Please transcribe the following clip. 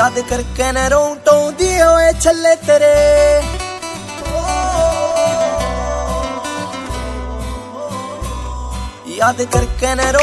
याद करके न रोंटों दिए हुए छल्ले तेरे। याद करके न